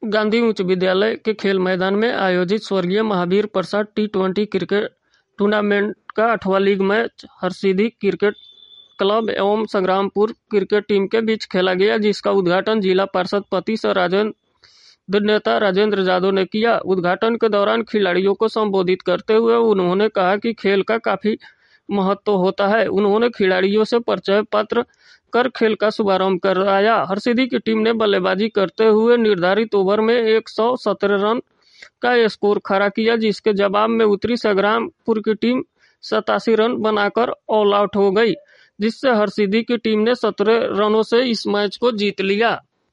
गांधी उच्च विद्यालय के खेल मैदान में आयोजित स्वर्गीय Mahavir Prasad T20 cricket tournament का 8वां league match Harsiddhi cricket club एवं संग्रामपुर क्रिकेट टीम के बीच खेला गया, जिसका उद्घाटन जिला पार्षद पति सह राजद नेता राजेंद्र यादव ने किया। उद्घाटन के दौरान खिलाड़ियों को संबोधित करते हुए उन्होंने कहा कि खेल का काफी महत्व होता है। उन्होंने खिलाड़ियों से परिचय पत्र कर खेल का शुभारंभ कराया। हरसिद्धि की टीम ने बल्लेबाजी करते हुए निर्धारित ओवर में 117 रन का स्कोर खड़ा किया, जिसके जवाब में उतरी संग्रामपुर की टीम 87 रन बनाकर ऑल आउट हो गई, जिससे हरसिद्धि की टीम ने 17 रनों से इस मैच को जीत लिया।